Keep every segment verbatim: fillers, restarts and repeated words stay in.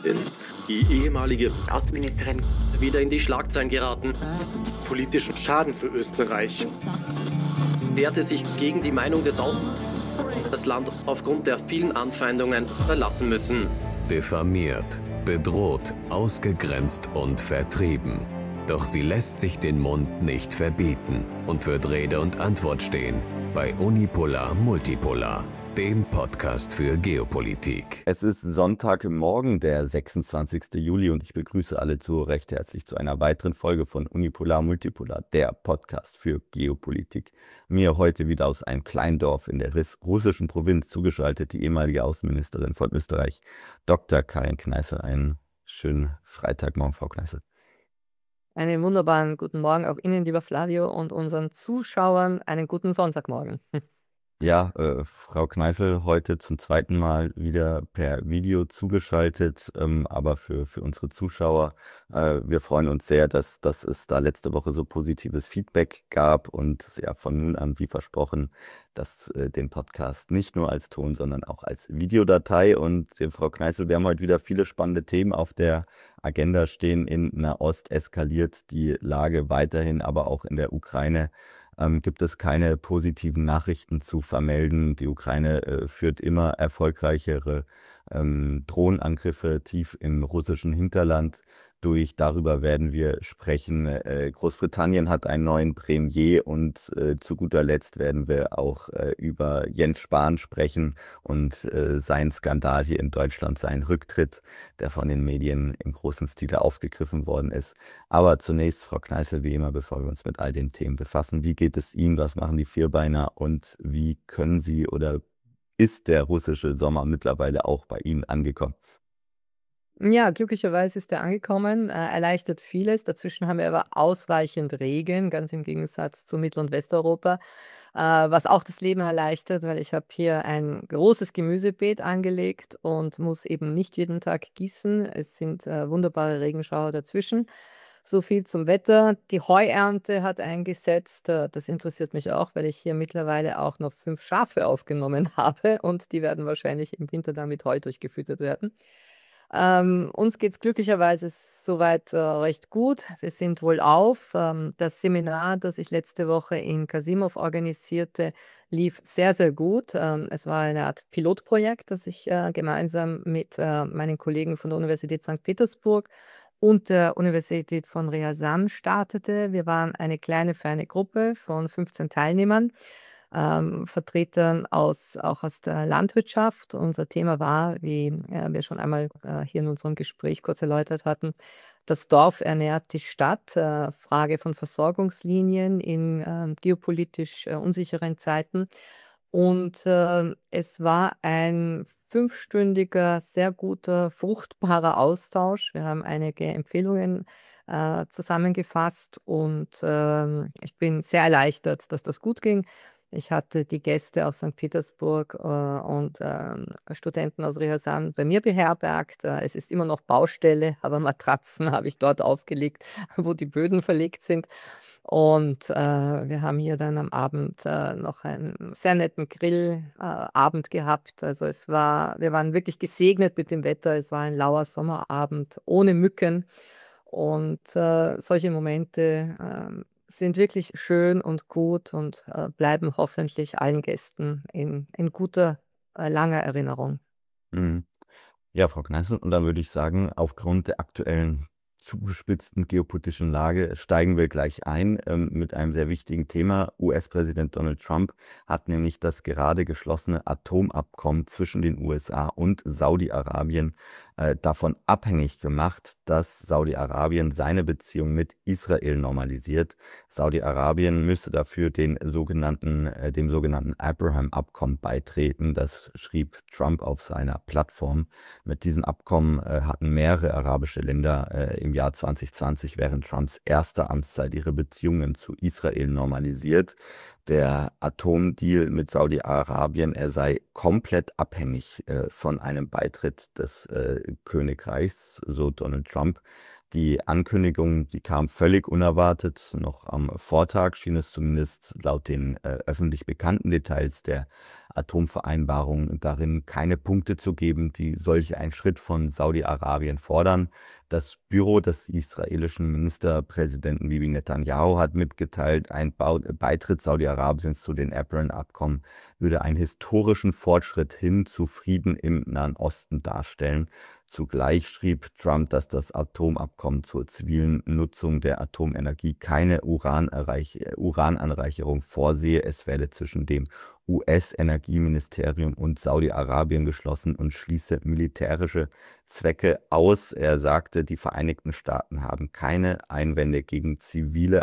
Präsidentin, die ehemalige Außenministerin, wieder in die Schlagzeilen geraten, politischen Schaden für Österreich, wehrte sich gegen die Meinung des Außen, das Land aufgrund der vielen Anfeindungen verlassen müssen. Diffamiert, bedroht, ausgegrenzt und vertrieben. Doch sie lässt sich den Mund nicht verbieten und wird Rede und Antwort stehen bei Unipolar Multipolar, dem Podcast für Geopolitik. Es ist Sonntagmorgen, der sechsundzwanzigste Juli, und ich begrüße alle Zuhörer recht herzlich zu einer weiteren Folge von Unipolar Multipolar, der Podcast für Geopolitik. Mir heute wieder aus einem kleinen Dorf in der russischen Provinz zugeschaltet die ehemalige Außenministerin von Österreich, Doktor Karin Kneißl. Einen schönen Freitagmorgen, Frau Kneißl. Einen wunderbaren guten Morgen auch Ihnen, lieber Flavio, und unseren Zuschauern einen guten Sonntagmorgen. Ja, äh, Frau Kneißl, heute zum zweiten Mal wieder per Video zugeschaltet, ähm, aber für, für unsere Zuschauer. Äh, wir freuen uns sehr, dass, dass es da letzte Woche so positives Feedback gab und ja, von nun an, wie versprochen, dass äh, den Podcast nicht nur als Ton, sondern auch als Videodatei. Und äh, Frau Kneißl, wir haben heute wieder viele spannende Themen auf der Agenda stehen. In Nahost eskaliert die Lage weiterhin, aber auch in der Ukraine ähm, gibt es keine positiven Nachrichten zu vermelden. Die Ukraine äh, führt immer erfolgreichere ähm, Drohnenangriffe tief im russischen Hinterland durch. Darüber werden wir sprechen. Äh, Großbritannien hat einen neuen Premier und äh, zu guter Letzt werden wir auch äh, über Jens Spahn sprechen und äh, seinen Skandal hier in Deutschland, seinen Rücktritt, der von den Medien im großen Stile aufgegriffen worden ist. Aber zunächst, Frau Kneißl, wie immer, bevor wir uns mit all den Themen befassen, wie geht es Ihnen, was machen die Vierbeiner und wie können Sie oder ist der russische Sommer mittlerweile auch bei Ihnen angekommen? Ja, glücklicherweise ist er angekommen, äh, erleichtert vieles. Dazwischen haben wir aber ausreichend Regen, ganz im Gegensatz zu Mittel- und Westeuropa, äh, was auch das Leben erleichtert, weil ich habe hier ein großes Gemüsebeet angelegt und muss eben nicht jeden Tag gießen. Es sind äh, wunderbare Regenschauer dazwischen. So viel zum Wetter. Die Heuernte hat eingesetzt. äh, Das interessiert mich auch, weil ich hier mittlerweile auch noch fünf Schafe aufgenommen habe und die werden wahrscheinlich im Winter dann mit Heu durchgefüttert werden. Ähm, uns geht es glücklicherweise soweit äh, recht gut. Wir sind wohlauf. Ähm, das Seminar, das ich letzte Woche in Kasimov organisierte, lief sehr, sehr gut. Ähm, es war eine Art Pilotprojekt, das ich äh, gemeinsam mit äh, meinen Kollegen von der Universität Sankt Petersburg und der Universität von Ryazan startete. Wir waren eine kleine, feine Gruppe von fünfzehn Teilnehmern, ähm, Vertretern aus, auch aus der Landwirtschaft. Unser Thema war, wie äh, wir schon einmal äh, hier in unserem Gespräch kurz erläutert hatten, das Dorf ernährt die Stadt, äh, Frage von Versorgungslinien in äh, geopolitisch äh, unsicheren Zeiten. Und äh, es war ein fünfstündiger, sehr guter, fruchtbarer Austausch. Wir haben einige Empfehlungen äh, zusammengefasst und ähm, ich bin sehr erleichtert, dass das gut ging. Ich hatte die Gäste aus Sankt Petersburg äh, und ähm, Studenten aus Ryazan bei mir beherbergt. Äh, es ist immer noch Baustelle, aber Matratzen habe ich dort aufgelegt, wo die Böden verlegt sind. Und äh, wir haben hier dann am Abend äh, noch einen sehr netten Grillabend äh, Abend gehabt. Also es war, wir waren wirklich gesegnet mit dem Wetter. Es war ein lauer Sommerabend ohne Mücken. Und äh, solche Momente ähm, sind wirklich schön und gut und äh, bleiben hoffentlich allen Gästen in, in guter, äh, langer Erinnerung. Mhm. Ja, Frau Kneißl, und dann würde ich sagen, aufgrund der aktuellen zugespitzten geopolitischen Lage steigen wir gleich ein ähm, mit einem sehr wichtigen Thema. U S-Präsident Donald Trump hat nämlich das gerade geschlossene Atomabkommen zwischen den U S A und Saudi-Arabien äh, davon abhängig gemacht, dass Saudi-Arabien seine Beziehung mit Israel normalisiert. Saudi-Arabien müsse dafür den sogenannten, äh, dem sogenannten Abraham-Abkommen beitreten. Das schrieb Trump auf seiner Plattform. Mit diesem Abkommen äh, hatten mehrere arabische Länder äh, im Jahr zwanzig zwanzig während Trumps erster Amtszeit ihre Beziehungen zu Israel normalisiert. Der Atomdeal mit Saudi-Arabien, er sei komplett abhängig äh, von einem Beitritt des äh, Königreichs, so Donald Trump. Die Ankündigung, die kam völlig unerwartet. Noch am Vortag schien es zumindest laut den äh, öffentlich bekannten Details der Atomvereinbarung darin keine Punkte zu geben, die solch einen Schritt von Saudi-Arabien fordern. Das Büro des israelischen Ministerpräsidenten Bibi Netanyahu hat mitgeteilt, ein Bau Beitritt Saudi-Arabiens zu den Abraham-Abkommen würde einen historischen Fortschritt hin zu Frieden im Nahen Osten darstellen. Zugleich schrieb Trump, dass das Atomabkommen zur zivilen Nutzung der Atomenergie keine Uranerreich Urananreicherung vorsehe. Es werde zwischen dem U S-Energieministerium und Saudi-Arabien geschlossen und schließe militärische Zwecke aus. Er sagte, die Vereinigten Staaten haben keine Einwände gegen zivile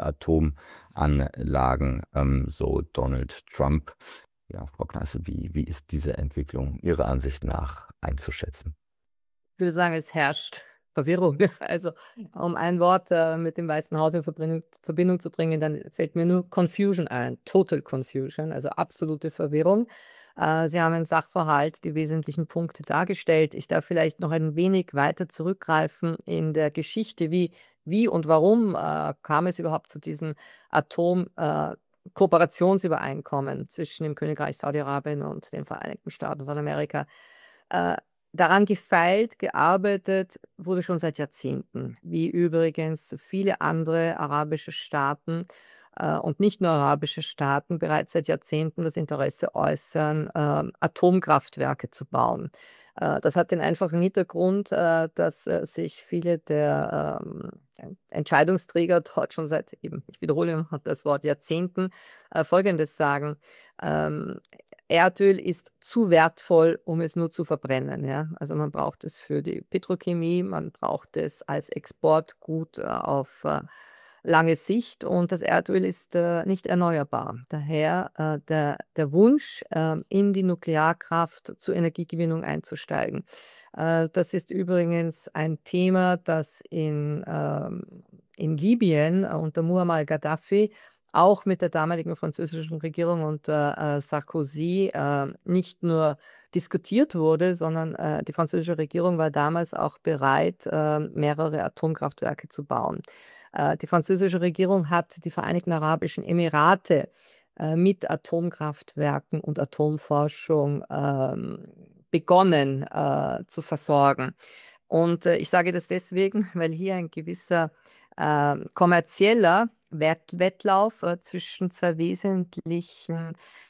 Atomanlagen, ähm, so Donald Trump. Ja, Frau Kneißl, wie, wie ist diese Entwicklung Ihrer Ansicht nach einzuschätzen? Ich würde sagen, es herrscht Verwirrung. Also, um ein Wort äh, mit dem Weißen Haus in Verbindung, Verbindung zu bringen, dann fällt mir nur Confusion ein. Total Confusion, also absolute Verwirrung. Äh, Sie haben im Sachverhalt die wesentlichen Punkte dargestellt. Ich darf vielleicht noch ein wenig weiter zurückgreifen in der Geschichte, wie, wie und warum äh, kam es überhaupt zu diesen Atom- äh, Kooperationsübereinkommen zwischen dem Königreich Saudi-Arabien und den Vereinigten Staaten von Amerika. Äh, daran gefeilt, gearbeitet wurde schon seit Jahrzehnten, wie übrigens viele andere arabische Staaten äh, und nicht nur arabische Staaten bereits seit Jahrzehnten das Interesse äußern, äh, Atomkraftwerke zu bauen. Äh, das hat den einfachen Hintergrund, äh, dass äh, sich viele der ähm, Entscheidungsträger dort schon seit, eben, ich wiederhole das Wort Jahrzehnten, äh, Folgendes sagen. Ähm, Erdöl ist zu wertvoll, um es nur zu verbrennen. Ja? Also man braucht es für die Petrochemie, man braucht es als Exportgut äh, auf äh, lange Sicht und das Erdöl ist äh, nicht erneuerbar. Daher äh, der, der Wunsch, äh, in die Nuklearkraft zur Energiegewinnung einzusteigen. Äh, das ist übrigens ein Thema, das in, ähm, in Libyen äh, unter Muammar Gaddafi auch mit der damaligen französischen Regierung unter äh, Sarkozy äh, nicht nur diskutiert wurde, sondern äh, die französische Regierung war damals auch bereit, äh, mehrere Atomkraftwerke zu bauen. Äh, die französische Regierung hat die Vereinigten Arabischen Emirate äh, mit Atomkraftwerken und Atomforschung ähm, begonnen äh, zu versorgen. Und äh, ich sage das deswegen, weil hier ein gewisser äh, kommerzieller Wett Wettlauf äh, zwischen zwei wesentlichen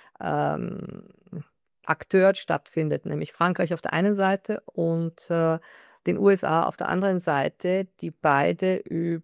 ähm, Akteuren stattfindet, nämlich Frankreich auf der einen Seite und äh, den U S A auf der anderen Seite, die beide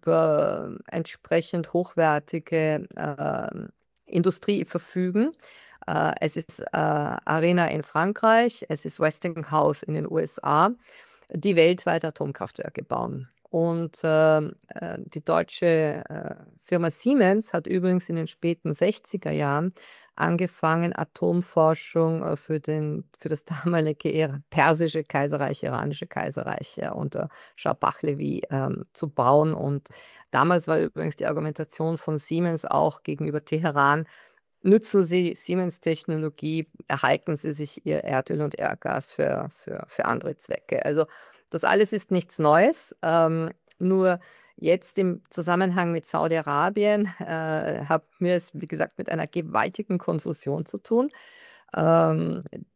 über entsprechend hochwertige äh, Industrie verfügen. Äh, es ist äh, Arena in Frankreich, es ist Westinghouse in den U S A, die weltweit Atomkraftwerke bauen. Und äh, äh, die deutsche äh, Firma Siemens hat übrigens in den späten sechziger Jahren angefangen, Atomforschung äh, für, den, für das damalige persische Kaiserreich, iranische Kaiserreich ja, unter Shah Pahlavi ähm, zu bauen. Und damals war übrigens die Argumentation von Siemens auch gegenüber Teheran: Nutzen Sie Siemens-Technologie, erhalten Sie sich Ihr Erdöl und Erdgas für, für, für andere Zwecke. Also das alles ist nichts Neues, ähm, nur jetzt im Zusammenhang mit Saudi-Arabien äh, haben wir es, wie gesagt, mit einer gewaltigen Konfusion zu tun. Ähm,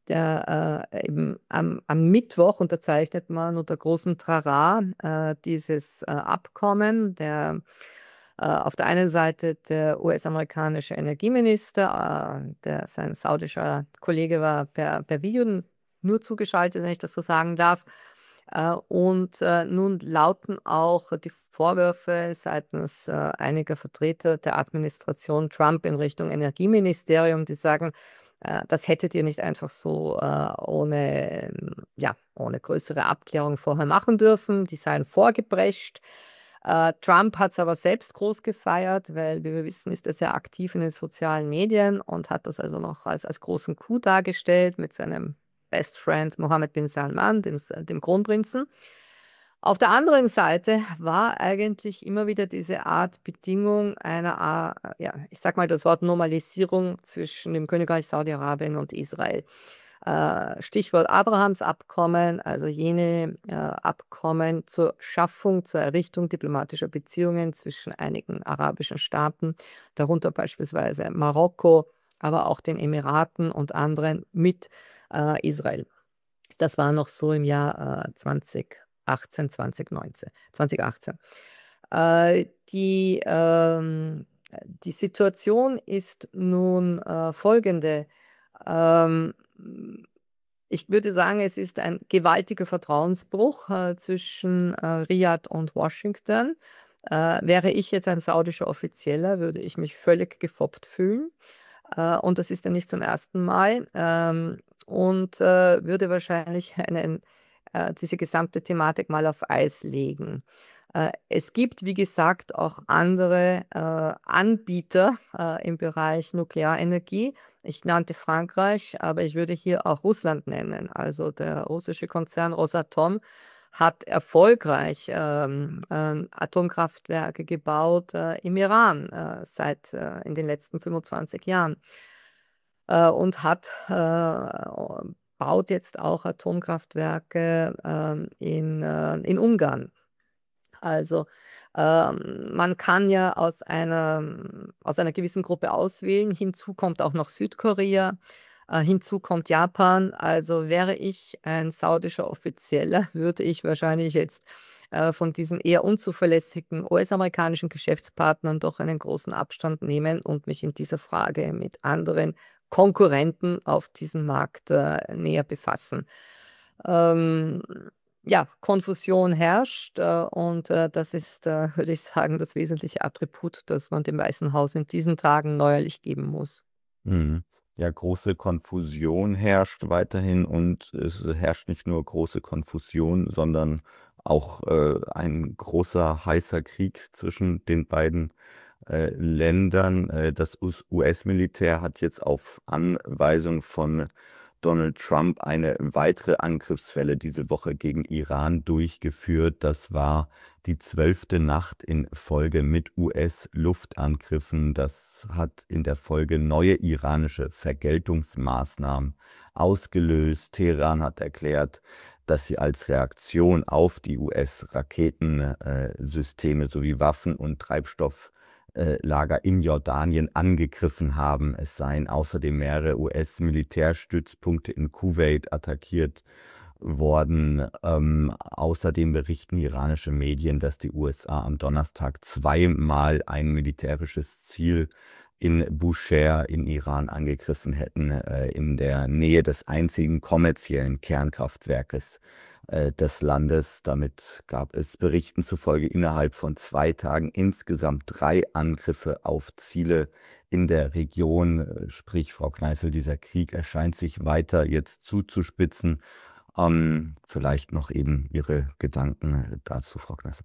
der, äh, eben am, am Mittwoch unterzeichnet man unter großem Trara äh, dieses äh, Abkommen. Der, äh, auf der einen Seite der U S-amerikanische Energieminister, äh, der, sein saudischer Kollege war per, per Video nur zugeschaltet, wenn ich das so sagen darf. Äh, und äh, nun lauten auch die Vorwürfe seitens äh, einiger Vertreter der Administration Trump in Richtung Energieministerium, die sagen, äh, das hättet ihr nicht einfach so äh, ohne, ähm, ja, ohne größere Abklärung vorher machen dürfen. Die seien vorgeprescht. Äh, Trump hat es aber selbst groß gefeiert, weil, wie wir wissen, ist er sehr aktiv in den sozialen Medien und hat das also noch als, als großen Coup dargestellt mit seinem Best Friend Mohammed bin Salman, dem, dem Kronprinzen. Auf der anderen Seite war eigentlich immer wieder diese Art Bedingung einer, ja, ich sag mal das Wort Normalisierung zwischen dem Königreich Saudi-Arabien und Israel. Äh, Stichwort Abrahamsabkommen, also jene äh, Abkommen zur Schaffung, zur Errichtung diplomatischer Beziehungen zwischen einigen arabischen Staaten, darunter beispielsweise Marokko, aber auch den Emiraten und anderen mit äh, Israel. Das war noch so im Jahr äh, zwanzig achtzehn, zwanzig neunzehn, zwanzig achtzehn. Äh, die, ähm, die Situation ist nun äh, folgende. Ähm, ich würde sagen, es ist ein gewaltiger Vertrauensbruch äh, zwischen äh, Riad und Washington. Äh, wäre ich jetzt ein saudischer Offizieller, würde ich mich völlig gefoppt fühlen. Äh, und das ist ja nicht zum ersten Mal. Ähm, und äh, würde wahrscheinlich einen, äh, diese gesamte Thematik mal auf Eis legen. Äh, es gibt, wie gesagt, auch andere äh, Anbieter äh, im Bereich Nuklearenergie. Ich nannte Frankreich, aber ich würde hier auch Russland nennen. Also der russische Konzern Rosatom hat erfolgreich ähm, ähm, Atomkraftwerke gebaut äh, im Iran äh, seit äh, in den letzten fünfundzwanzig Jahren äh, und hat äh, baut jetzt auch Atomkraftwerke ähm, in, äh, in Ungarn. Also ähm, man kann ja aus einer, aus einer gewissen Gruppe auswählen. Hinzu kommt auch noch Südkorea, äh, hinzu kommt Japan. Also wäre ich ein saudischer Offizieller, würde ich wahrscheinlich jetzt äh, von diesen eher unzuverlässigen U S-amerikanischen Geschäftspartnern doch einen großen Abstand nehmen und mich in dieser Frage mit anderen Konkurrenten auf diesem Markt äh, näher befassen. Ähm, ja, Konfusion herrscht äh, und äh, das ist, äh, würde ich sagen, das wesentliche Attribut, das man dem Weißen Haus in diesen Tagen neuerlich geben muss. Mhm. Ja, große Konfusion herrscht weiterhin und es herrscht nicht nur große Konfusion, sondern auch äh, ein großer heißer Krieg zwischen den beiden äh, Ländern. Äh, das U S-Militär hat jetzt auf Anweisung von Donald Trump eine weitere Angriffswelle diese Woche gegen Iran durchgeführt. Das war die zwölfte Nacht in Folge mit U S-Luftangriffen. Das hat in der Folge neue iranische Vergeltungsmaßnahmen ausgelöst. Teheran hat erklärt, dass sie als Reaktion auf die U S-Raketensysteme sowie Waffen und Treibstoff Lager in Jordanien angegriffen haben. Es seien außerdem mehrere U S-Militärstützpunkte in Kuwait attackiert worden. Ähm, außerdem berichten iranische Medien, dass die U S A am Donnerstag zweimal ein militärisches Ziel in Bushehr in Iran angegriffen hätten, äh, in der Nähe des einzigen kommerziellen Kernkraftwerkes äh, des Landes. Damit gab es Berichten zufolge innerhalb von zwei Tagen insgesamt drei Angriffe auf Ziele in der Region. Sprich, Frau Kneißl, dieser Krieg erscheint sich weiter jetzt zuzuspitzen. Ähm, vielleicht noch eben Ihre Gedanken dazu, Frau Kneißl.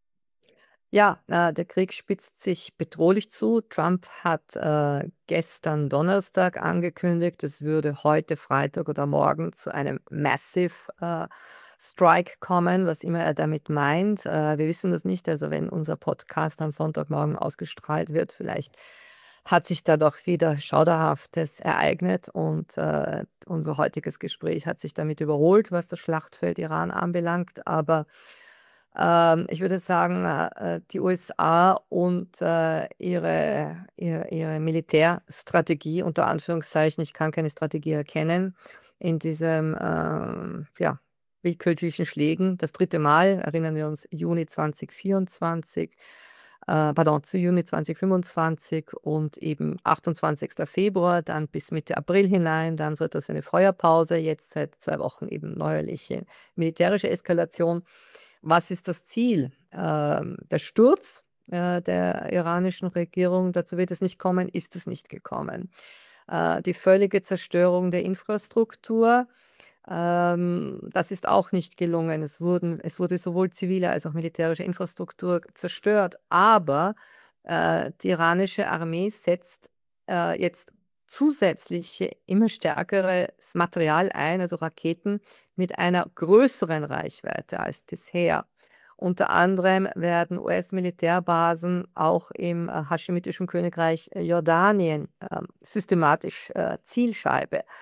Ja, äh, der Krieg spitzt sich bedrohlich zu. Trump hat äh, gestern Donnerstag angekündigt, es würde heute Freitag oder morgen zu einem Massive äh, Strike kommen, was immer er damit meint. Äh, wir wissen das nicht. Also wenn unser Podcast am Sonntagmorgen ausgestrahlt wird, vielleicht hat sich da doch wieder Schauderhaftes ereignet und äh, unser heutiges Gespräch hat sich damit überholt, was das Schlachtfeld Iran anbelangt. Aber ähm, ich würde sagen, äh, die U S A und äh, ihre, ihre, ihre Militärstrategie, unter Anführungszeichen, ich kann keine Strategie erkennen, in diesem äh, ja, willkürlichen Schlägen. Das dritte Mal, erinnern wir uns, Juni zwanzig vierundzwanzig, äh, pardon, zu Juni zwanzig fünfundzwanzig und eben achtundzwanzigster Februar, dann bis Mitte April hinein, dann so etwas wie eine Feuerpause, jetzt seit zwei Wochen eben neuerliche militärische Eskalation. Was ist das Ziel? Ähm, der Sturz äh, der iranischen Regierung, dazu wird es nicht kommen, ist es nicht gekommen. Äh, die völlige Zerstörung der Infrastruktur, ähm, das ist auch nicht gelungen. Es wurden, es wurde sowohl zivile als auch militärische Infrastruktur zerstört, aber äh, die iranische Armee setzt äh, jetzt zusätzliche, immer stärkeres Material ein, also Raketen mit einer größeren Reichweite als bisher. Unter anderem werden U S-Militärbasen auch im äh, haschemitischen Königreich Jordanien äh, systematisch äh, Zielscheibe.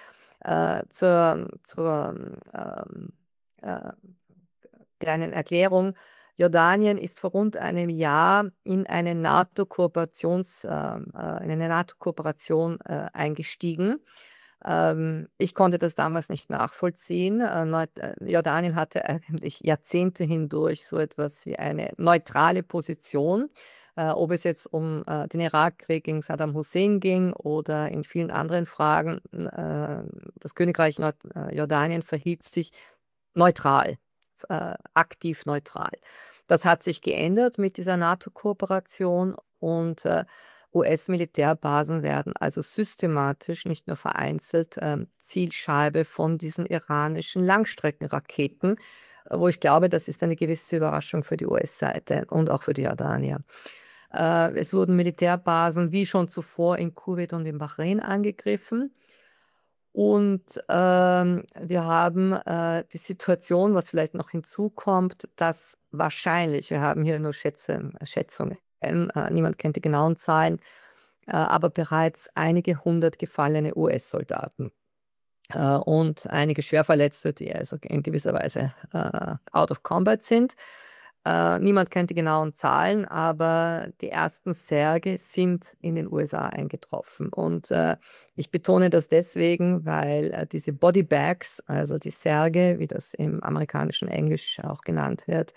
Äh, zur zur ähm, äh, kleinen Erklärung. Jordanien ist vor rund einem Jahr in eine NATO-Kooperations, ähm, äh, in eine NATO-Kooperation äh, eingestiegen. Ähm, ich konnte das damals nicht nachvollziehen. Äh, Neu äh, Jordanien hatte eigentlich Jahrzehnte hindurch so etwas wie eine neutrale Position. Äh, ob es jetzt um äh, den Irakkrieg gegen Saddam Hussein ging oder in vielen anderen Fragen, äh, das Königreich Nord äh, Jordanien verhielt sich neutral, äh, aktiv neutral. Das hat sich geändert mit dieser NATO-Kooperation und äh, U S-Militärbasen werden also systematisch, nicht nur vereinzelt, ähm, Zielscheibe von diesen iranischen Langstreckenraketen, äh, wo ich glaube, das ist eine gewisse Überraschung für die U S-Seite und auch für die Jordanier. Äh, es wurden Militärbasen wie schon zuvor in Kuwait und in Bahrain angegriffen. Und ähm, wir haben äh, die Situation, was vielleicht noch hinzukommt, dass wahrscheinlich, wir haben hier nur Schätze, Schätzungen, äh, niemand kennt die genauen Zahlen, äh, aber bereits einige hundert gefallene U S-Soldaten äh, und einige Schwerverletzte, die also in gewisser Weise äh, out of combat sind. Äh, niemand kennt die genauen Zahlen, aber die ersten Särge sind in den U S A eingetroffen. Und äh, ich betone das deswegen, weil äh, diese Bodybags, also die Särge, wie das im amerikanischen Englisch auch genannt wird,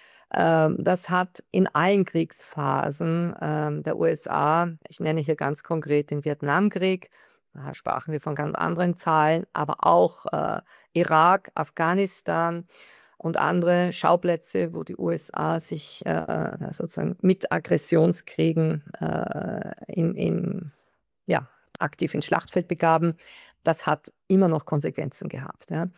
äh, das hat in allen Kriegsphasen äh, der U S A, ich nenne hier ganz konkret den Vietnamkrieg, da sprachen wir von ganz anderen Zahlen, aber auch äh, Irak, Afghanistan und andere Schauplätze, wo die U S A sich äh, sozusagen mit Aggressionskriegen äh, in, in, ja, aktiv ins Schlachtfeld begaben, das hat immer noch Konsequenzen gehabt. Ja.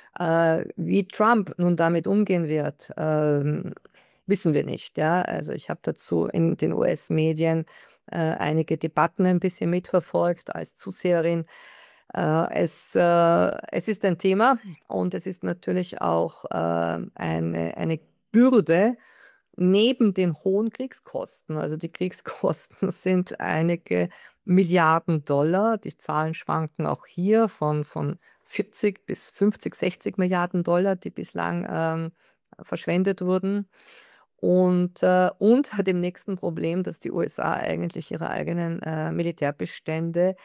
Äh, wie Trump nun damit umgehen wird, äh, wissen wir nicht. Ja. Also ich habe dazu in den U S-Medien äh, einige Debatten ein bisschen mitverfolgt als Zuseherin. Äh, es, äh, es ist ein Thema und es ist natürlich auch äh, eine, eine Bürde neben den hohen Kriegskosten. Also die Kriegskosten sind einige Milliarden Dollar. Die Zahlen schwanken auch hier von, von vierzig bis fünfzig, sechzig Milliarden Dollar, die bislang ähm, verschwendet wurden. Und, äh, und dem nächsten Problem, dass die U S A eigentlich ihre eigenen äh, Militärbestände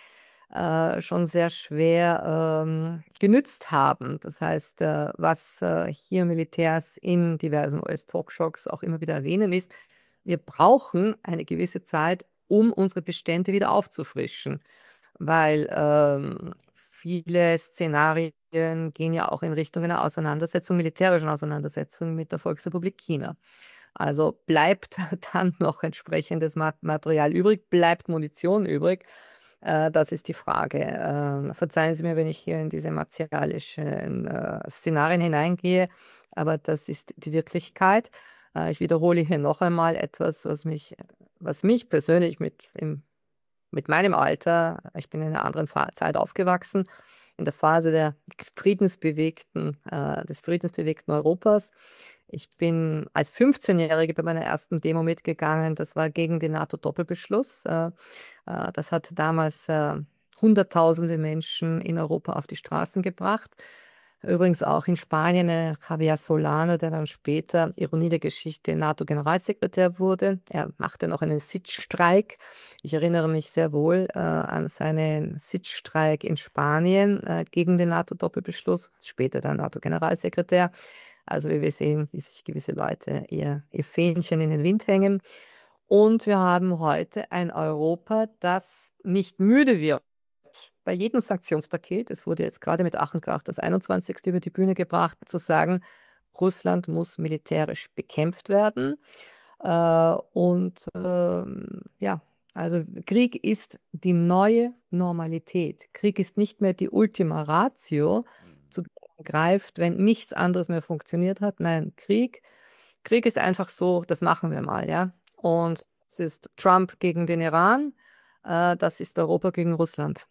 äh, schon sehr schwer ähm, genützt haben. Das heißt, äh, was äh, hier Militärs in diversen U S-Talkshows auch immer wieder erwähnen ist, wir brauchen eine gewisse Zeit, um unsere Bestände wieder aufzufrischen, weil ähm, viele Szenarien gehen ja auch in Richtung einer Auseinandersetzung, militärischen Auseinandersetzung mit der Volksrepublik China. Also bleibt dann noch entsprechendes Material übrig, bleibt Munition übrig. Äh, das ist die Frage. Äh, verzeihen Sie mir, wenn ich hier in diese martialischen äh, Szenarien hineingehe, aber das ist die Wirklichkeit. Äh, ich wiederhole hier noch einmal etwas, was mich, was mich persönlich mit, im, mit meinem Alter, ich bin in einer anderen Fa Zeit aufgewachsen, in der Phase der friedensbewegten, äh, des friedensbewegten Europas. Ich bin als fünfzehnjährige bei meiner ersten Demo mitgegangen. Das war gegen den NATO-Doppelbeschluss. Äh, äh, das hat damals äh, Hunderttausende Menschen in Europa auf die Straßen gebracht. Übrigens auch in Spanien äh, Javier Solana, der dann später, Ironie der Geschichte, NATO-Generalsekretär wurde. Er machte noch einen Sitzstreik. Ich erinnere mich sehr wohl äh, an seinen Sitzstreik in Spanien äh, gegen den NATO-Doppelbeschluss, später dann NATO-Generalsekretär. Also wie wir sehen, wie sich gewisse Leute ihr, ihr Fähnchen in den Wind hängen. Und wir haben heute ein Europa, das nicht müde wird. Bei jedem Sanktionspaket, es wurde jetzt gerade mit Ach und Krach das einundzwanzigste über die Bühne gebracht, zu sagen, Russland muss militärisch bekämpft werden. Äh, und ähm, ja, also Krieg ist die neue Normalität. Krieg ist nicht mehr die Ultima Ratio, zu greift, wenn nichts anderes mehr funktioniert hat. Nein, Krieg. Krieg ist einfach so, das machen wir mal, ja. Und es ist Trump gegen den Iran, äh, das ist Europa gegen Russland.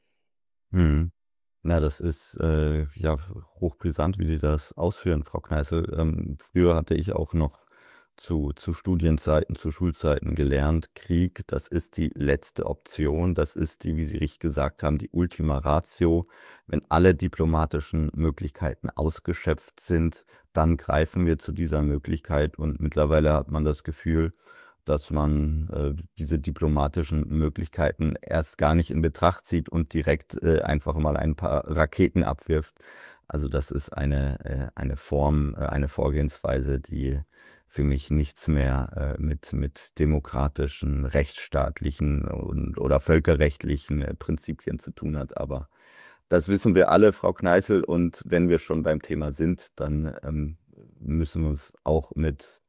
Hm. Na, das ist äh, ja hochbrisant, wie Sie das ausführen, Frau Kneißl. Ähm, früher hatte ich auch noch zu, zu Studienzeiten, zu Schulzeiten gelernt, Krieg, das ist die letzte Option, das ist die, wie Sie richtig gesagt haben, die Ultima Ratio. Wenn alle diplomatischen Möglichkeiten ausgeschöpft sind, dann greifen wir zu dieser Möglichkeit und mittlerweile hat man das Gefühl, dass man äh, diese diplomatischen Möglichkeiten erst gar nicht in Betracht zieht und direkt äh, einfach mal ein paar Raketen abwirft. Also das ist eine, äh, eine Form, äh, eine Vorgehensweise, die für mich nichts mehr äh, mit, mit demokratischen, rechtsstaatlichen und, oder völkerrechtlichen äh, Prinzipien zu tun hat. Aber das wissen wir alle, Frau Kneißl. Und wenn wir schon beim Thema sind, dann ähm, müssen wir uns auch mit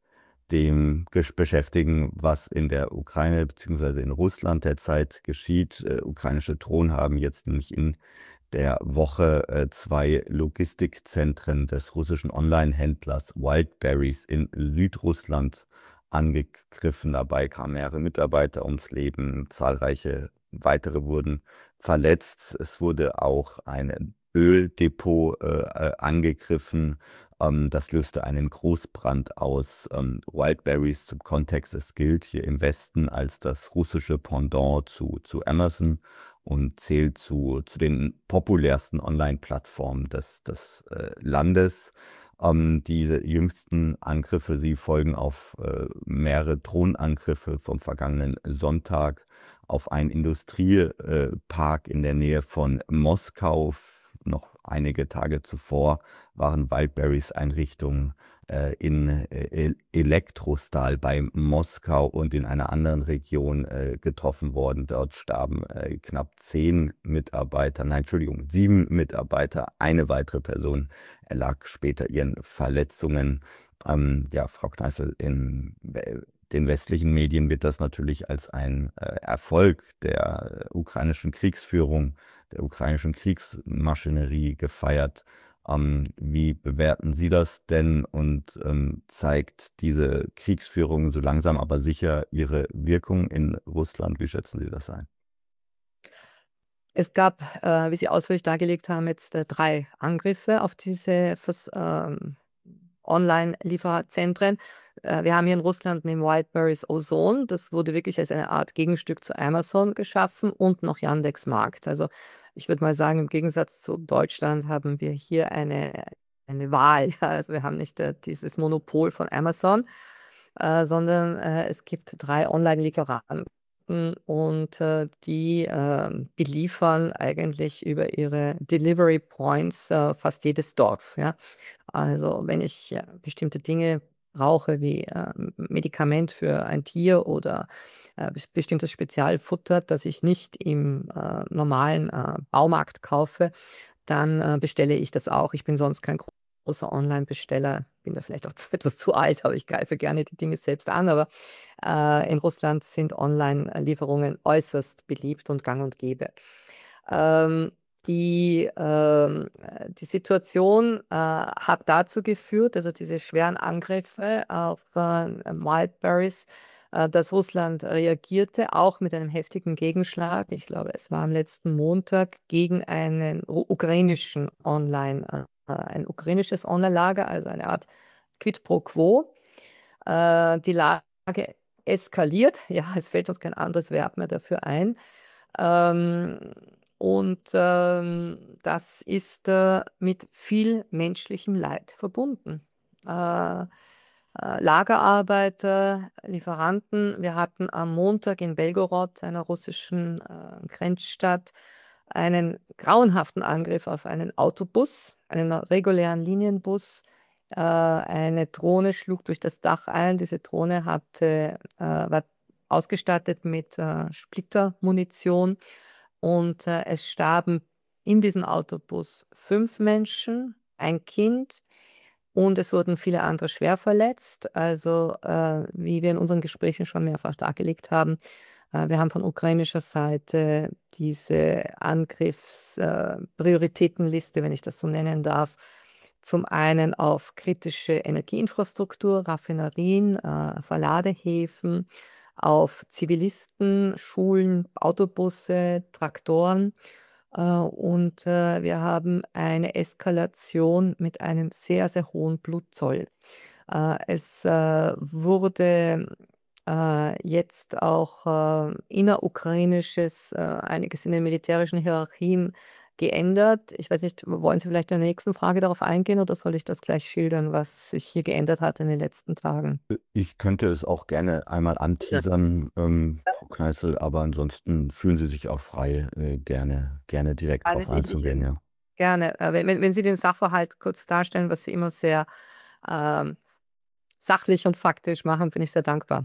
dem ges- beschäftigen, was in der Ukraine bzw. in Russland derzeit geschieht. Äh, ukrainische Drohnen haben jetzt nämlich in der Woche äh, zwei Logistikzentren des russischen Online-Händlers Wildberries in Südrussland angegriffen. Dabei kamen mehrere Mitarbeiter ums Leben, zahlreiche weitere wurden verletzt. Es wurde auch ein Öldepot äh, äh, angegriffen. Ähm, das löste einen Großbrand aus. Ähm, Wildberries zum Kontext, es gilt hier im Westen als das russische Pendant zu, zu Amazon und zählt zu, zu den populärsten Online-Plattformen des, des äh, Landes. Ähm, diese jüngsten Angriffe, sie folgen auf äh, mehrere Drohnenangriffe vom vergangenen Sonntag auf einen Industriepark in der Nähe von Moskau. Noch einige Tage zuvor waren Wildberries Einrichtungen äh, in äh, Elektrostal bei Moskau und in einer anderen Region äh, getroffen worden. Dort starben äh, knapp zehn Mitarbeiter, nein, Entschuldigung, sieben Mitarbeiter. Eine weitere Person erlag später ihren Verletzungen. Ähm, ja, Frau Kneißl, in äh, den westlichen Medien wird das natürlich als ein äh, Erfolg der äh, ukrainischen Kriegsführung, der ukrainischen Kriegsmaschinerie gefeiert. Ähm, wie bewerten Sie das denn und ähm, zeigt diese Kriegsführung so langsam aber sicher ihre Wirkung in Russland? Wie schätzen Sie das ein? Es gab, äh, wie Sie ausführlich dargelegt haben, jetzt äh, drei Angriffe auf diese Vers ähm, Online-Lieferzentren. Äh, wir haben hier in Russland neben Wildberries Ozon, das wurde wirklich als eine Art Gegenstück zu Amazon geschaffen und noch Yandex Markt. Also ich würde mal sagen, im Gegensatz zu Deutschland haben wir hier eine, eine Wahl. Also wir haben nicht äh, dieses Monopol von Amazon, äh, sondern äh, es gibt drei Online-Lieferanten und äh, die äh, beliefern eigentlich über ihre Delivery Points äh, fast jedes Dorf. Ja? Also wenn ich äh, bestimmte Dinge brauche, wie äh, Medikament für ein Tier oder äh, bes- bestimmtes Spezialfutter, das ich nicht im äh, normalen äh, Baumarkt kaufe, dann äh, bestelle ich das auch. Ich bin sonst kein gro- großer Online-Besteller, bin da vielleicht auch zu, etwas zu alt, aber ich greife gerne die Dinge selbst an. Aber äh, in Russland sind Online-Lieferungen äußerst beliebt und gang und gäbe. Ähm, die, ähm, äh, die Situation äh, hat dazu geführt, also diese schweren Angriffe auf äh, Wildberries, äh, dass Russland reagierte, auch mit einem heftigen Gegenschlag. Ich glaube, es war am letzten Montag gegen einen ru- ukrainischen Online, äh, ein ukrainisches Online-Lager, also eine Art Quid pro quo. Äh, die Lage eskaliert. Ja, es fällt uns kein anderes Verb mehr dafür ein. Ähm, und ähm, das ist äh, mit viel menschlichem Leid verbunden. Äh, äh, Lagerarbeiter, Lieferanten. Wir hatten am Montag in Belgorod, einer russischen äh, Grenzstadt, einen grauenhaften Angriff auf einen Autobus, einen regulären Linienbus. Äh, eine Drohne schlug durch das Dach ein. Diese Drohne hatte, äh, war ausgestattet mit äh, Splittermunition und äh, es starben in diesem Autobus fünf Menschen, ein Kind und es wurden viele andere schwer verletzt. Also, äh, wie wir in unseren Gesprächen schon mehrfach dargelegt haben, äh, wir haben von ukrainischer Seite diese Angriffsprioritätenliste, wenn ich das so nennen darf, zum einen auf kritische Energieinfrastruktur, Raffinerien, äh, Verladehäfen, auf Zivilisten, Schulen, Autobusse, Traktoren. Äh, und äh, wir haben eine Eskalation mit einem sehr, sehr hohen Blutzoll. Äh, es äh, wurde äh, jetzt auch äh, innerukrainisches, äh, einiges in den militärischen Hierarchien geändert. Ich weiß nicht, wollen Sie vielleicht in der nächsten Frage darauf eingehen oder soll ich das gleich schildern, was sich hier geändert hat in den letzten Tagen? Ich könnte es auch gerne einmal Ja. anteasern, ähm, Frau Kneißl, aber ansonsten fühlen Sie sich auch frei, äh, gerne, gerne direkt Alles drauf ich, ich, einzugehen, ja. gerne. Äh, wenn, wenn wenn Sie den Sachverhalt kurz darstellen, was Sie immer sehr ähm, sachlich und faktisch machen, bin ich sehr dankbar.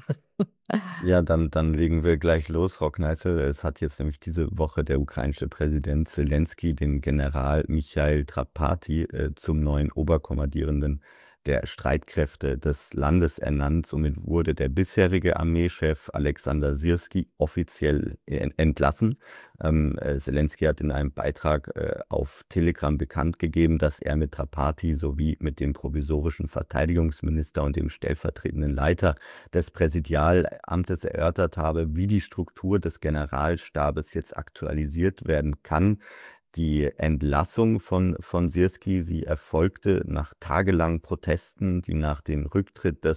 Ja, dann, dann legen wir gleich los, Frau Kneißl. Es hat jetzt nämlich diese Woche der ukrainische Präsident Zelensky den General Michail Drapati äh, zum neuen Oberkommandierenden der Streitkräfte des Landes ernannt. Somit wurde der bisherige Armeechef Alexander Syrski offiziell en- entlassen. Ähm, äh, Zelensky hat in einem Beitrag äh, auf Telegram bekannt gegeben, dass er mit Drapati sowie mit dem provisorischen Verteidigungsminister und dem stellvertretenden Leiter des Präsidialamtes erörtert habe, wie die Struktur des Generalstabes jetzt aktualisiert werden kann. Die Entlassung von, von Syrski, sie erfolgte nach tagelangen Protesten, die nach dem Rücktritt des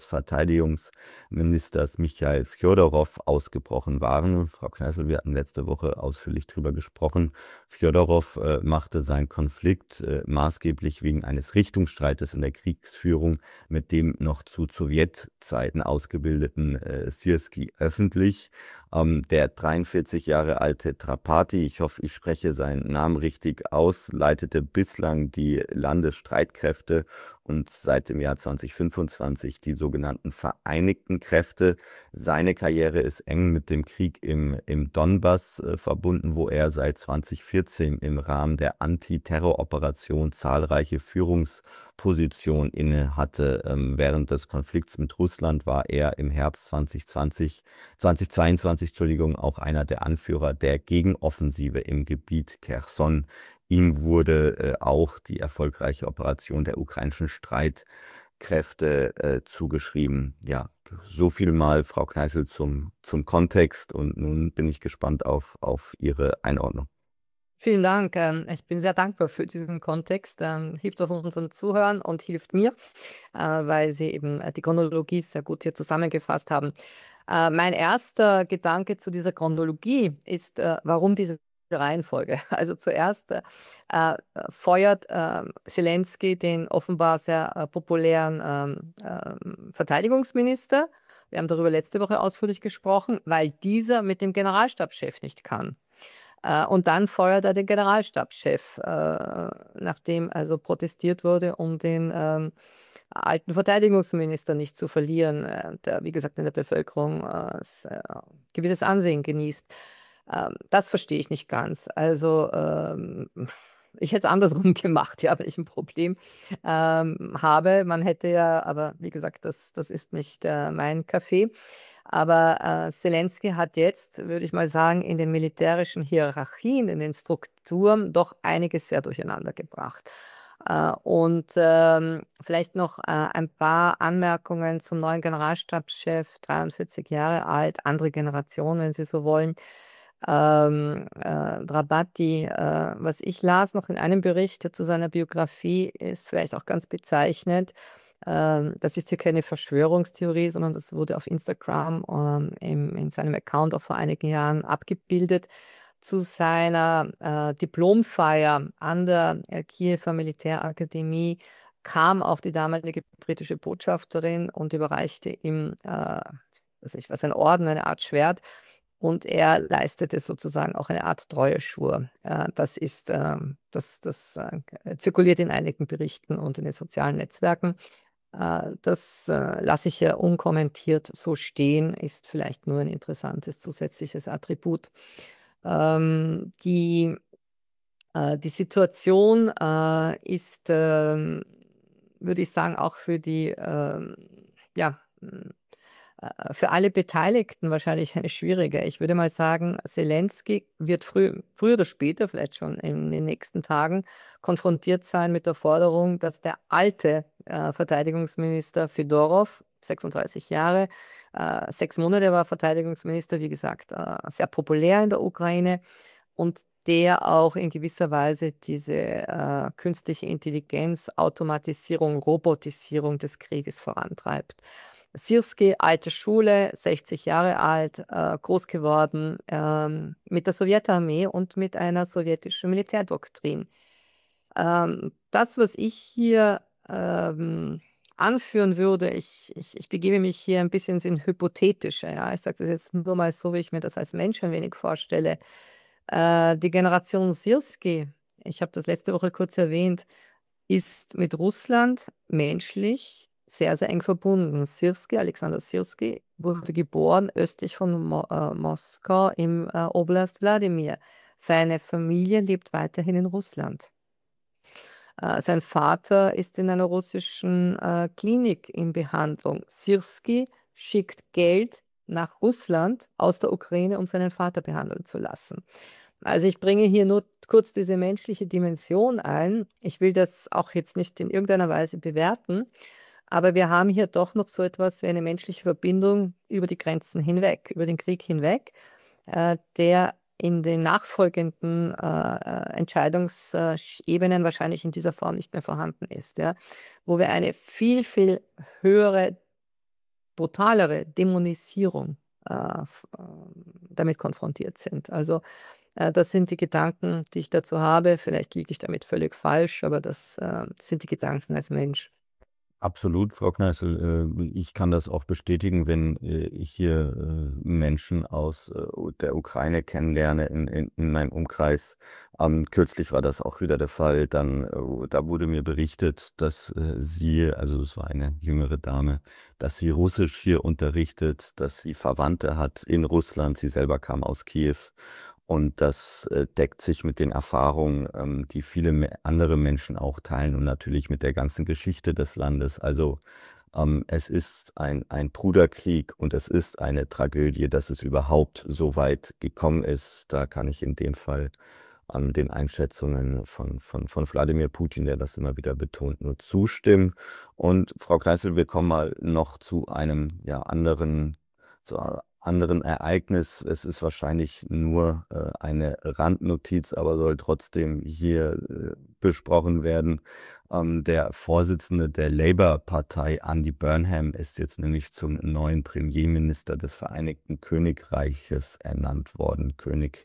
Verteidigungsministers Michail Fjodorow ausgebrochen waren. Frau Kneißl, wir hatten letzte Woche ausführlich darüber gesprochen. Fjodorow äh, machte seinen Konflikt äh, maßgeblich wegen eines Richtungsstreites in der Kriegsführung mit dem noch zu Sowjetzeiten ausgebildeten äh, Syrski öffentlich. Ähm, der dreiundvierzig Jahre alte Drapati, ich hoffe, ich spreche seinen Namen richtig aus, leitete bislang die Landesstreitkräfte und seit dem Jahr zweitausendfünfundzwanzig die sogenannten Vereinigten Kräfte. Seine Karriere ist eng mit dem Krieg im, im Donbass äh, verbunden, wo er seit zweitausendvierzehn im Rahmen der Antiterroroperation zahlreiche Führungspositionen inne hatte. Ähm, während des Konflikts mit Russland war er im Herbst zweitausendzwanzig, zweitausendzweiundzwanzig Entschuldigung, auch einer der Anführer der Gegenoffensive im Gebiet Cherson. Ihm wurde äh, auch die erfolgreiche Operation der ukrainischen Streitkräfte äh, zugeschrieben. Ja, so viel mal, Frau Kneißl, zum, zum Kontext und nun bin ich gespannt auf, auf Ihre Einordnung. Vielen Dank. Ähm, ich bin sehr dankbar für diesen Kontext. Ähm, hilft auch unseren Zuhörern und hilft mir, äh, weil Sie eben äh, die Chronologie sehr gut hier zusammengefasst haben. Äh, mein erster Gedanke zu dieser Chronologie ist, äh, warum diese Reihenfolge? Also zuerst äh, äh, feuert äh, Zelensky den offenbar sehr äh, populären ähm, ähm, Verteidigungsminister. Wir haben darüber letzte Woche ausführlich gesprochen, weil dieser mit dem Generalstabschef nicht kann. Äh, und dann feuert er den Generalstabschef, äh, nachdem also protestiert wurde, um den ähm, alten Verteidigungsminister nicht zu verlieren, äh, der, wie gesagt, in der Bevölkerung äh, s- äh, gewisses Ansehen genießt. Ähm, das verstehe ich nicht ganz. Also ähm, ich hätte es andersrum gemacht, ja, wenn ich ein Problem ähm, habe. Man hätte ja, aber wie gesagt, das, das ist nicht äh, mein Kaffee. Aber äh, Zelensky hat jetzt, würde ich mal sagen, in den militärischen Hierarchien, in den Strukturen doch einiges sehr durcheinander gebracht. Äh, und ähm, vielleicht noch äh, ein paar Anmerkungen zum neuen Generalstabschef, dreiundvierzig Jahre alt, andere Generation, wenn Sie so wollen. Ähm, äh, Drapati, äh, was ich las noch in einem Bericht zu seiner Biografie, ist vielleicht auch ganz bezeichnend. Ähm, das ist hier keine Verschwörungstheorie, sondern das wurde auf Instagram ähm, im, in seinem Account auch vor einigen Jahren abgebildet. Zu seiner äh, Diplomfeier an der äh, Kiewer Militärakademie kam auch die damalige britische Botschafterin und überreichte ihm, äh, weiß ich was, ein Orden, eine Art Schwert. Und er leistete sozusagen auch eine Art Treueschwur. Äh, das ist, ähm, das, das äh, zirkuliert in einigen Berichten und in den sozialen Netzwerken. Äh, das äh, lasse ich ja unkommentiert so stehen, ist vielleicht nur ein interessantes zusätzliches Attribut. Ähm, die, äh, die Situation äh, ist, ähm, würde ich sagen, auch für die, ähm, ja, mh, äh, für alle Beteiligten wahrscheinlich eine schwierige. Ich würde mal sagen, Zelensky wird früh, früher oder später, vielleicht schon in den nächsten Tagen, konfrontiert sein mit der Forderung, dass der alte äh, Verteidigungsminister Fedorov, sechsunddreißig Jahre, äh, sechs Monate war Verteidigungsminister, wie gesagt, äh, sehr populär in der Ukraine. Und der auch in gewisser Weise diese äh, künstliche Intelligenz, Automatisierung, Robotisierung des Krieges vorantreibt. Sirski, alte Schule, sechzig Jahre alt, äh, groß geworden ähm, mit der Sowjetarmee und mit einer sowjetischen Militärdoktrin. Ähm, das, was ich hier ähm, anführen würde, ich, ich, ich begebe mich hier ein bisschen ins Hypothetische. Ja? Ich sage das jetzt nur mal so, wie ich mir das als Mensch ein wenig vorstelle. Äh, die Generation Sirski, ich habe das letzte Woche kurz erwähnt, ist mit Russland menschlich sehr, sehr eng verbunden. Sirski, Alexander Sirski, wurde geboren östlich von Mo äh, Moskau im äh, Oblast Wladimir. Seine Familie lebt weiterhin in Russland. Äh, sein Vater ist in einer russischen äh, Klinik in Behandlung. Sirski schickt Geld nach Russland aus der Ukraine, um seinen Vater behandeln zu lassen. Also ich bringe hier nur kurz diese menschliche Dimension ein. Ich will das auch jetzt nicht in irgendeiner Weise bewerten, aber wir haben hier doch noch so etwas wie eine menschliche Verbindung über die Grenzen hinweg, über den Krieg hinweg, äh, der in den nachfolgenden äh, Entscheidungsebenen wahrscheinlich in dieser Form nicht mehr vorhanden ist, ja? Wo wir eine viel, viel höhere, brutalere Dämonisierung äh, damit konfrontiert sind. Also äh, das sind die Gedanken, die ich dazu habe. Vielleicht liege ich damit völlig falsch, aber das äh, sind die Gedanken als Mensch. Absolut, Frau Kneißl. Äh, ich kann das auch bestätigen, wenn äh, ich hier äh, Menschen aus äh, der Ukraine kennenlerne in, in, in meinem Umkreis. Ähm, kürzlich war das auch wieder der Fall. Dann, äh, da wurde mir berichtet, dass äh, sie, also es war eine jüngere Dame, dass sie Russisch hier unterrichtet, dass sie Verwandte hat in Russland. Sie selber kam aus Kiew. Und das äh, deckt sich mit den Erfahrungen, ähm, die viele me andere Menschen auch teilen und natürlich mit der ganzen Geschichte des Landes. Also ähm, es ist ein, ein Bruderkrieg und es ist eine Tragödie, dass es überhaupt so weit gekommen ist. Da kann ich in dem Fall an den Einschätzungen von, von, von Wladimir Putin, der das immer wieder betont, nur zustimmen. Und Frau Kneißl, wir kommen mal noch zu einem ja, anderen, zu anderen Ereignis. Es ist wahrscheinlich nur äh, eine Randnotiz, aber soll trotzdem hier äh, besprochen werden. Ähm, der Vorsitzende der Labour-Partei, Andy Burnham, ist jetzt nämlich zum neuen Premierminister des Vereinigten Königreiches ernannt worden. König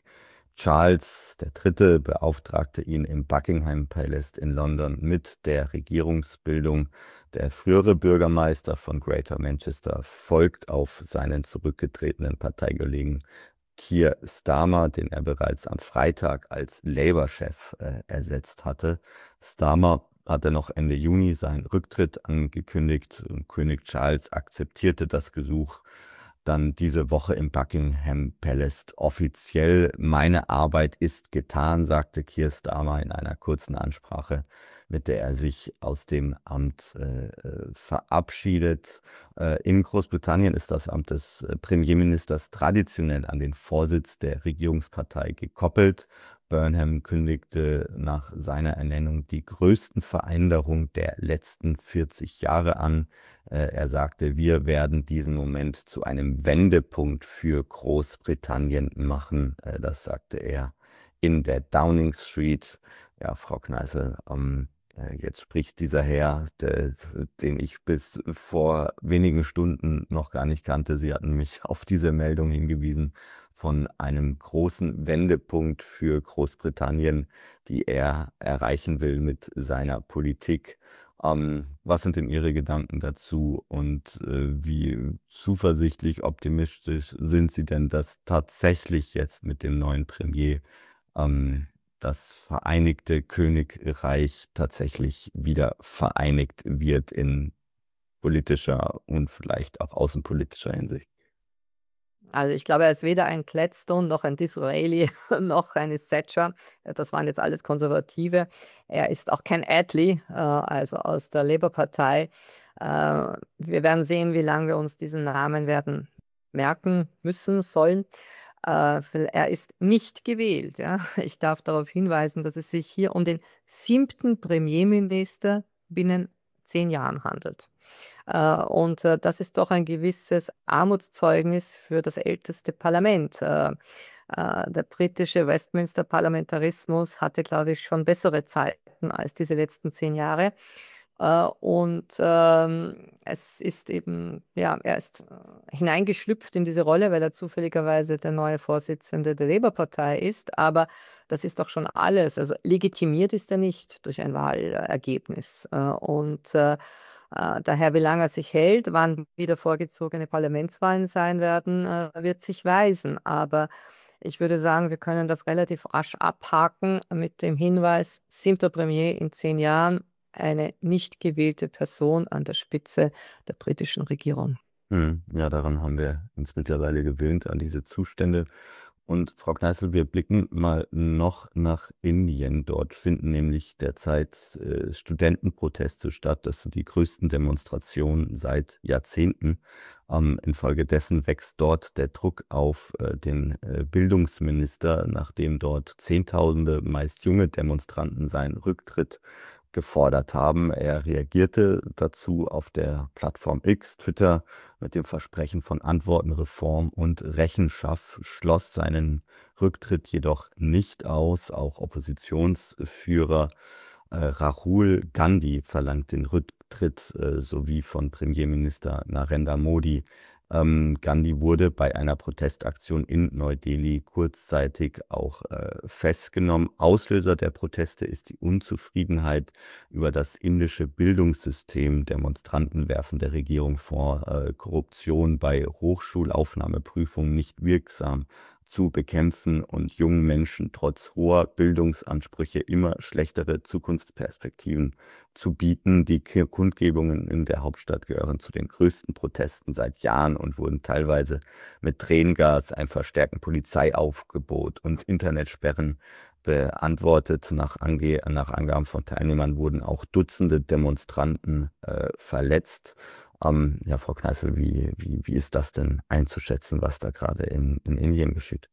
Charles der Dritte beauftragte ihn im Buckingham Palace in London mit der Regierungsbildung. Der frühere Bürgermeister von Greater Manchester folgt auf seinen zurückgetretenen Parteikollegen Keir Starmer, den er bereits am Freitag als Labour-Chef äh, ersetzt hatte. Starmer hatte noch Ende Juni seinen Rücktritt angekündigt und König Charles akzeptierte das Gesuch dann diese Woche im Buckingham Palace offiziell. Meine Arbeit ist getan, sagte Keir Starmer in einer kurzen Ansprache, mit der er sich aus dem Amt äh, verabschiedet. Äh, in Großbritannien ist das Amt des Premierministers traditionell an den Vorsitz der Regierungspartei gekoppelt. Burnham kündigte nach seiner Ernennung die größten Veränderungen der letzten vierzig Jahre an. Er sagte, wir werden diesen Moment zu einem Wendepunkt für Großbritannien machen. Das sagte er in der Downing Street. Ja, Frau Kneißl, ähm, jetzt spricht dieser Herr, der, den ich bis vor wenigen Stunden noch gar nicht kannte. Sie hatten mich auf diese Meldung hingewiesen von einem großen Wendepunkt für Großbritannien, die er erreichen will mit seiner Politik. Ähm, was sind denn Ihre Gedanken dazu und äh, wie zuversichtlich, optimistisch sind Sie denn, dass tatsächlich jetzt mit dem neuen Premier ähm, das Vereinigte Königreich tatsächlich wieder vereinigt wird in politischer und vielleicht auch außenpolitischer Hinsicht? Also ich glaube, er ist weder ein Gladstone noch ein Disraeli noch ein Thatcher. Das waren jetzt alles Konservative. Er ist auch kein Attlee, äh, also aus der Labour-Partei. Äh, wir werden sehen, wie lange wir uns diesen Namen werden merken müssen, sollen. Äh, er ist nicht gewählt. Ja? Ich darf darauf hinweisen, dass es sich hier um den siebten Premierminister binnen zehn Jahren handelt. Äh, und äh, das ist doch ein gewisses Armutszeugnis für das älteste Parlament. Äh, Äh, der britische Westminster-Parlamentarismus hatte, glaube ich, schon bessere Zeiten als diese letzten zehn Jahre. Äh, und ähm, es ist eben, ja, er ist äh, hineingeschlüpft in diese Rolle, weil er zufälligerweise der neue Vorsitzende der Labour-Partei ist. Aber das ist doch schon alles. Also legitimiert ist er nicht durch ein Wahlergebnis. Äh, und äh, äh, daher, wie lange er sich hält, wann wieder vorgezogene Parlamentswahlen sein werden, äh, wird sich weisen. Aber ich würde sagen, wir können das relativ rasch abhaken mit dem Hinweis, siebter Premier in zehn Jahren, eine nicht gewählte Person an der Spitze der britischen Regierung. Hm, Ja, daran haben wir uns mittlerweile gewöhnt, an diese Zustände. Und Frau Kneißl, wir blicken mal noch nach Indien. Dort finden nämlich derzeit äh, Studentenproteste statt. Das sind die größten Demonstrationen seit Jahrzehnten. Ähm, infolgedessen wächst dort der Druck auf äh, den äh, Bildungsminister, nachdem dort Zehntausende, meist junge Demonstranten, seinen Rücktritt gefordert haben. Er reagierte dazu auf der Plattform X, Twitter, mit dem Versprechen von Antworten, Reform und Rechenschaft, schloss seinen Rücktritt jedoch nicht aus. Auch Oppositionsführer äh, Rahul Gandhi verlangt den Rücktritt äh, sowie von Premierminister Narendra Modi. Ähm, Gandhi wurde bei einer Protestaktion in Neu-Delhi kurzzeitig auch äh, festgenommen. Auslöser der Proteste ist die Unzufriedenheit über das indische Bildungssystem. Demonstranten werfen der Regierung vor, äh, Korruption bei Hochschulaufnahmeprüfungen nicht wirksam zu bekämpfen und jungen Menschen trotz hoher Bildungsansprüche immer schlechtere Zukunftsperspektiven zu bieten. Die Ki- Kundgebungen in der Hauptstadt gehören zu den größten Protesten seit Jahren und wurden teilweise mit Tränengas, einem verstärkten Polizeiaufgebot und Internetsperren beantwortet. Nach, Ange nach Angaben von Teilnehmern wurden auch Dutzende Demonstranten äh, verletzt. Ähm, ja, Frau Kneißl, wie, wie, wie ist das denn einzuschätzen, was da gerade in, in Indien geschieht?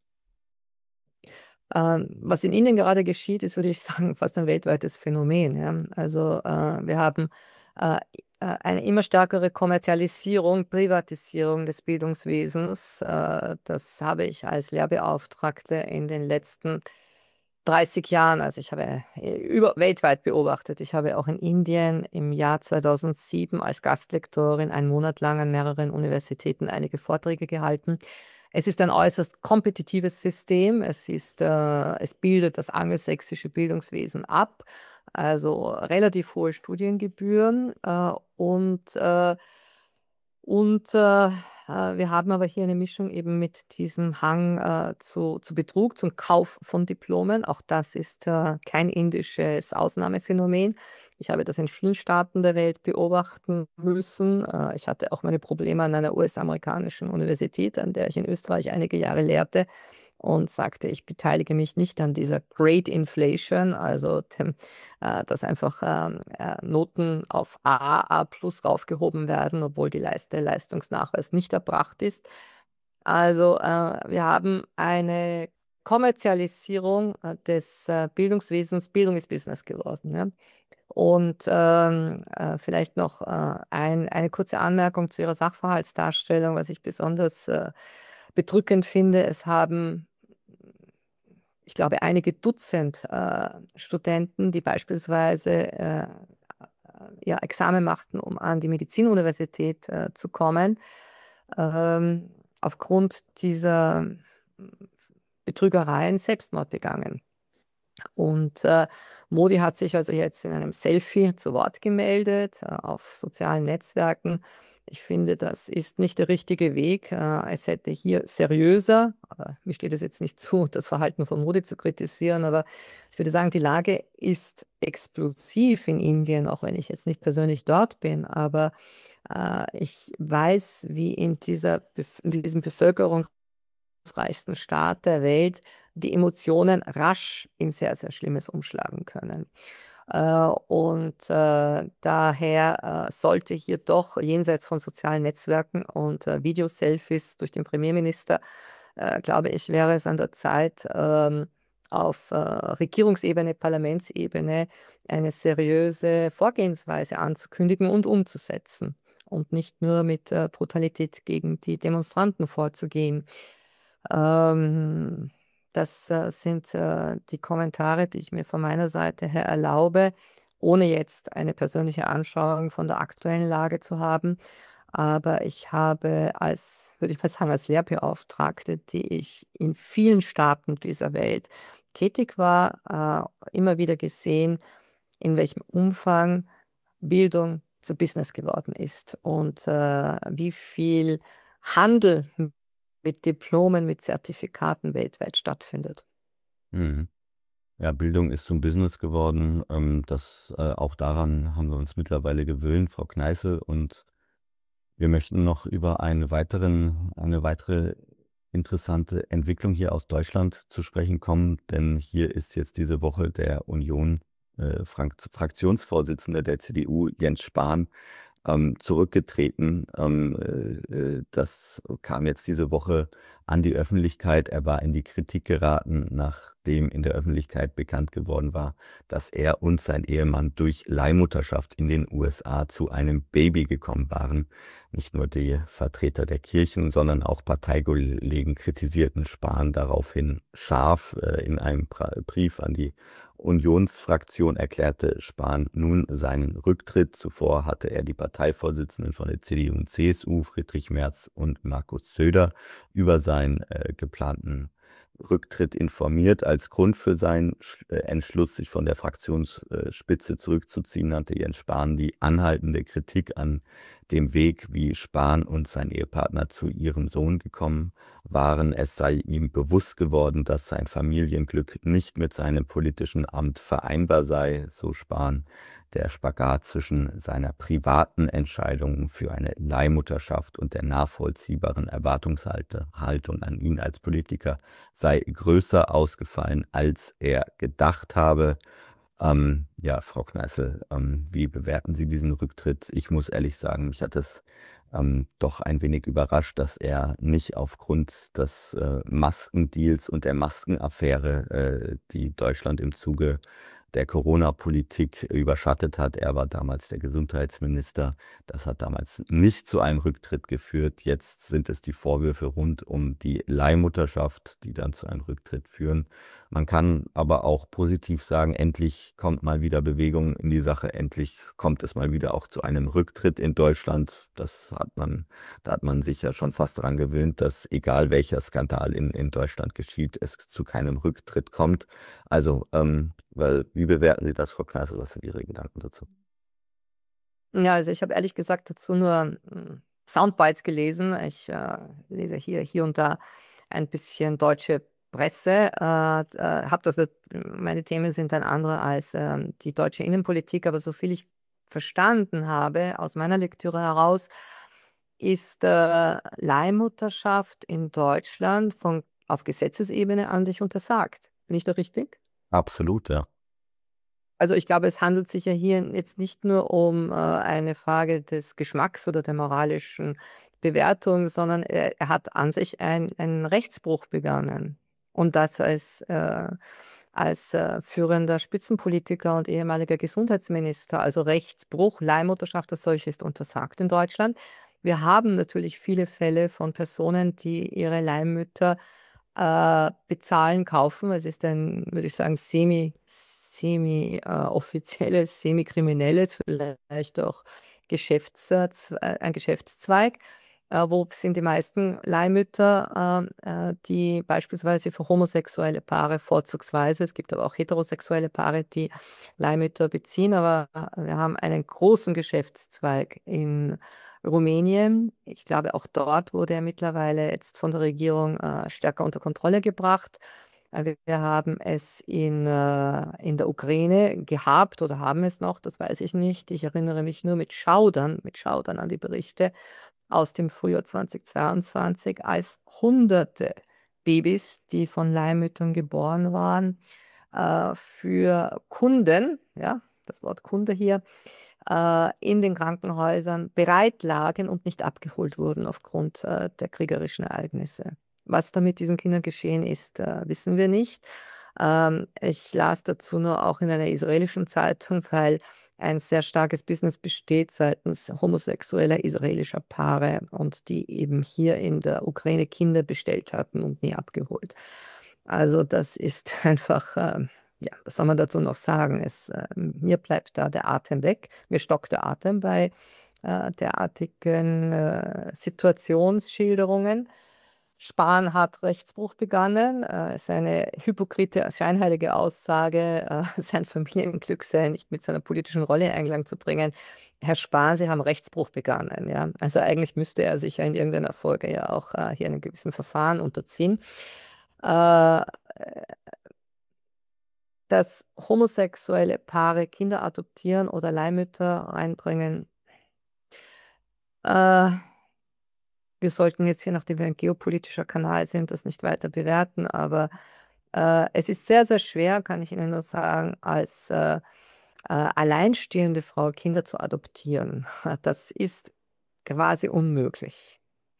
Ähm, was in Indien gerade geschieht, ist, würde ich sagen, fast ein weltweites Phänomen. Ja? Also äh, wir haben äh, äh, eine immer stärkere Kommerzialisierung, Privatisierung des Bildungswesens. Äh, das habe ich als Lehrbeauftragte in den letzten dreißig Jahren, also ich habe äh, über, weltweit beobachtet. Ich habe auch in Indien im Jahr zweitausendsieben als Gastlektorin einen Monat lang an mehreren Universitäten einige Vorträge gehalten. Es ist ein äußerst kompetitives System. Es ist, äh, es bildet das angelsächsische Bildungswesen ab, also relativ hohe Studiengebühren äh, und äh, und äh, äh, wir haben aber hier eine Mischung eben mit diesem Hang äh, zu, zu Betrug, zum Kauf von Diplomen. Auch das ist äh, kein indisches Ausnahmephänomen. Ich habe das in vielen Staaten der Welt beobachten müssen. Äh, ich hatte auch meine Probleme an einer U S-amerikanischen Universität, an der ich in Österreich einige Jahre lehrte und sagte, ich beteilige mich nicht an dieser Great Inflation, also dem, äh, dass einfach ähm, äh, Noten auf A, A plus raufgehoben werden, obwohl die Leist der Leistungsnachweis nicht erbracht ist. Also äh, wir haben eine Kommerzialisierung äh, des äh, Bildungswesens. Bildung ist Business geworden. Ja? Und ähm, äh, vielleicht noch äh, ein, eine kurze Anmerkung zu Ihrer Sachverhaltsdarstellung, was ich besonders äh, bedrückend finde. Es haben, ich glaube, einige Dutzend äh, Studenten, die beispielsweise äh, ja, Examen machten, um an die Medizinuniversität äh, zu kommen, ähm, aufgrund dieser Betrügereien Selbstmord begangen. Und äh, Modi hat sich also jetzt in einem Selfie zu Wort gemeldet äh, auf sozialen Netzwerken. Ich finde, das ist nicht der richtige Weg. Äh, es hätte hier seriöser, aber mir steht es jetzt nicht zu, das Verhalten von Modi zu kritisieren, aber ich würde sagen, die Lage ist explosiv in Indien, auch wenn ich jetzt nicht persönlich dort bin, aber äh, ich weiß, wie in, dieser, Bef- in diesem Bevölkerungsreichsten Staat der Welt die Emotionen rasch in sehr, sehr Schlimmes umschlagen können. Äh, und äh, daher äh, sollte hier doch jenseits von sozialen Netzwerken und äh, Videoselfies durch den Premierminister, äh, glaube ich, wäre es an der Zeit, ähm, auf äh, Regierungsebene, Parlamentsebene eine seriöse Vorgehensweise anzukündigen und umzusetzen und nicht nur mit äh, Brutalität gegen die Demonstranten vorzugehen. Ähm, das äh, sind äh, die Kommentare, die ich mir von meiner Seite her erlaube, ohne jetzt eine persönliche Anschauung von der aktuellen Lage zu haben. Aber ich habe als, würde ich mal sagen, als Lehrbeauftragte, die ich in vielen Staaten dieser Welt tätig war, äh, immer wieder gesehen, in welchem Umfang Bildung zu Business geworden ist und äh, wie viel Handel mit Diplomen, mit Zertifikaten weltweit stattfindet. Mhm. Ja, Bildung ist zum Business geworden. Ähm, das, äh, auch daran haben wir uns mittlerweile gewöhnt, Frau Kneißl. Und wir möchten noch über eine, weiteren, eine weitere interessante Entwicklung hier aus Deutschland zu sprechen kommen, denn hier ist jetzt diese Woche der Union äh, Frank Fraktionsvorsitzende der C D U, Jens Spahn, ähm, zurückgetreten. Ähm, äh, äh, das kam jetzt diese Woche an die Öffentlichkeit. Er war in die Kritik geraten, nachdem in der Öffentlichkeit bekannt geworden war, dass er und sein Ehemann durch Leihmutterschaft in den U S A zu einem Baby gekommen waren. Nicht nur die Vertreter der Kirchen, sondern auch Parteikollegen kritisierten Spahn daraufhin scharf. Äh, in einem Pra- Brief an die Unionsfraktion erklärte Spahn nun seinen Rücktritt. Zuvor hatte er die Parteivorsitzenden von der C D U und C S U, Friedrich Merz und Markus Söder, über seinen äh, geplanten Rücktritt informiert. Als Grund für seinen Sch- äh, Entschluss, sich von der Fraktionsspitze zurückzuziehen, nannte Jens Spahn die anhaltende Kritik an dem Weg, wie Spahn und sein Ehepartner zu ihrem Sohn gekommen waren. Es sei ihm bewusst geworden, dass sein Familienglück nicht mit seinem politischen Amt vereinbar sei, so Spahn. Der Spagat zwischen seiner privaten Entscheidung für eine Leihmutterschaft und der nachvollziehbaren Erwartungshaltung an ihn als Politiker sei größer ausgefallen, als er gedacht habe. Ähm, ja, Frau Kneißl, ähm, wie bewerten Sie diesen Rücktritt? Ich muss ehrlich sagen, mich hat es ähm, doch ein wenig überrascht, dass er nicht aufgrund des äh, Maskendeals und der Maskenaffäre, äh, die Deutschland im Zuge der Corona-Politik überschattet hat. Er war damals der Gesundheitsminister. Das hat damals nicht zu einem Rücktritt geführt. Jetzt sind es die Vorwürfe rund um die Leihmutterschaft, die dann zu einem Rücktritt führen. Man kann aber auch positiv sagen, endlich kommt mal wieder Bewegung in die Sache. Endlich kommt es mal wieder auch zu einem Rücktritt in Deutschland. Das hat man, da hat man sich ja schon fast daran gewöhnt, dass egal welcher Skandal in, in Deutschland geschieht, es zu keinem Rücktritt kommt. Also, ähm, weil, wie bewerten Sie das, Frau Kneißl? Was sind Ihre Gedanken dazu? Ja, also ich habe ehrlich gesagt dazu nur mm, Soundbites gelesen. Ich äh, lese hier, hier und da ein bisschen deutsche Presse. Äh, äh, hab das, nicht- meine Themen sind dann andere als ähm, die deutsche Innenpolitik, aber so viel ich verstanden habe aus meiner Lektüre heraus, ist äh, Leihmutterschaft in Deutschland von, auf Gesetzesebene an sich untersagt. Bin ich da richtig? Absolut, ja. Also ich glaube, es handelt sich ja hier jetzt nicht nur um äh, eine Frage des Geschmacks oder der moralischen Bewertung, sondern er, er hat an sich ein, einen Rechtsbruch begangen. Und das als, äh, als äh, führender Spitzenpolitiker und ehemaliger Gesundheitsminister. Also Rechtsbruch, Leihmutterschaft als solche ist untersagt in Deutschland. Wir haben natürlich viele Fälle von Personen, die ihre Leihmütter äh, bezahlen, kaufen. Es ist ein, würde ich sagen, semi, semi-offizielles, semi-kriminelles, vielleicht auch Geschäfts, äh, Zwe- ein Geschäftszweig. Äh, wo sind die meisten Leihmütter, äh, äh, die beispielsweise für homosexuelle Paare vorzugsweise, es gibt aber auch heterosexuelle Paare, die Leihmütter beziehen, aber äh, wir haben einen großen Geschäftszweig in Rumänien. Ich glaube, auch dort wurde er mittlerweile jetzt von der Regierung äh, stärker unter Kontrolle gebracht. Äh, Wir wir haben es in, äh, in der Ukraine gehabt oder haben es noch, das weiß ich nicht. Ich erinnere mich nur mit Schaudern, mit Schaudern an die Berichte aus dem Frühjahr zweitausendzweiundzwanzig, als Hunderte Babys, die von Leihmüttern geboren waren, äh, für Kunden, ja, das Wort Kunde hier, äh, in den Krankenhäusern bereit lagen und nicht abgeholt wurden aufgrund äh, der kriegerischen Ereignisse. Was da mit diesen Kindern geschehen ist, äh, wissen wir nicht. Ähm, ich las dazu nur auch in einer israelischen Zeitung, weil ein sehr starkes Business besteht seitens homosexueller israelischer Paare und die eben hier in der Ukraine Kinder bestellt hatten und nie abgeholt. Also das ist einfach, äh, ja, was soll man dazu noch sagen? Es, äh, mir bleibt da der Atem weg. Mir stockt der Atem bei äh, derartigen äh, Situationsschilderungen. Spahn hat Rechtsbruch begangen. Äh, ist eine hypokrite, scheinheilige Aussage, äh, sein Familienglück sei nicht mit seiner politischen Rolle in Einklang zu bringen. Herr Spahn, Sie haben Rechtsbruch begangen. Ja? Also eigentlich müsste er sich ja in irgendeiner Folge ja auch äh, hier einem gewissen Verfahren unterziehen. Äh, dass homosexuelle Paare Kinder adoptieren oder Leihmütter reinbringen, äh, wir sollten jetzt hier, nachdem wir ein geopolitischer Kanal sind, das nicht weiter bewerten, aber äh, es ist sehr, sehr schwer, kann ich Ihnen nur sagen, als äh, äh, alleinstehende Frau Kinder zu adoptieren. Das ist quasi unmöglich.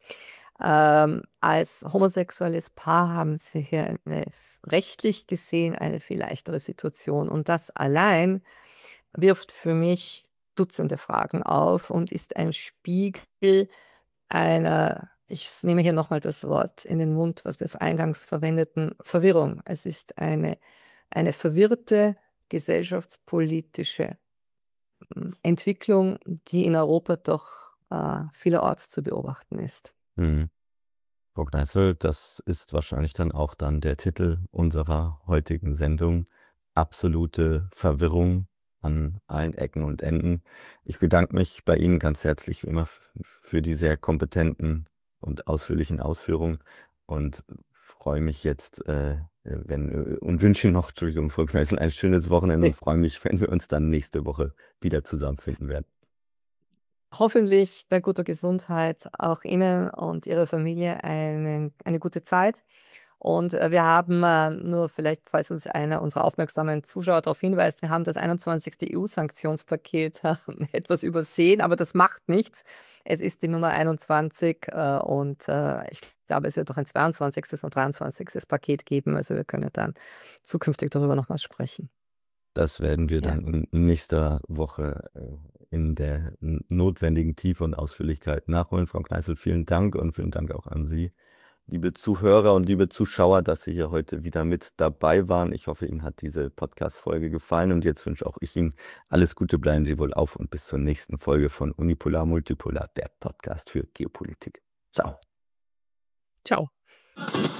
Ähm, als homosexuelles Paar haben Sie hier eine, rechtlich gesehen eine viel leichtere Situation. Und das allein wirft für mich Dutzende Fragen auf und ist ein Spiegel einer, ich nehme hier nochmal das Wort in den Mund, was wir eingangs verwendeten, Verwirrung. Es ist eine, eine verwirrte gesellschaftspolitische Entwicklung, die in Europa doch äh, vielerorts zu beobachten ist. Mhm. Frau Kneißl, das ist wahrscheinlich dann auch dann der Titel unserer heutigen Sendung. Absolute Verwirrung an allen Ecken und Enden. Ich bedanke mich bei Ihnen ganz herzlich wie immer für die sehr kompetenten und ausführlichen Ausführungen und freue mich jetzt, äh, wenn und wünsche Ihnen noch, Entschuldigung, Frau Kneißl, ein schönes Wochenende und freue mich, wenn wir uns dann nächste Woche wieder zusammenfinden werden. Hoffentlich bei guter Gesundheit auch Ihnen und Ihrer Familie einen, eine gute Zeit. Und äh, wir haben äh, nur vielleicht, falls uns einer unserer aufmerksamen Zuschauer darauf hinweist, wir haben das einundzwanzigste E U-Sanktionspaket äh, etwas übersehen, aber das macht nichts. Es ist die Nummer einundzwanzig äh, und äh, ich glaube, es wird auch ein zweiundzwanzigstes und dreiundzwanzigstes Paket geben. Also wir können dann zukünftig darüber nochmal sprechen. Das werden wir Ja. dann in nächster Woche äh, in der notwendigen Tiefe und Ausführlichkeit nachholen. Frau Kneißl, vielen Dank und vielen Dank auch an Sie, liebe Zuhörer und liebe Zuschauer, dass Sie hier heute wieder mit dabei waren. Ich hoffe, Ihnen hat diese Podcast-Folge gefallen und jetzt wünsche auch ich Ihnen alles Gute, bleiben Sie wohl auf und bis zur nächsten Folge von Unipolar Multipolar, der Podcast für Geopolitik. Ciao. Ciao.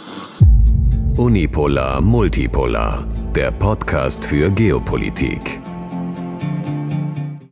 Unipolar Multipolar, der Podcast für Geopolitik.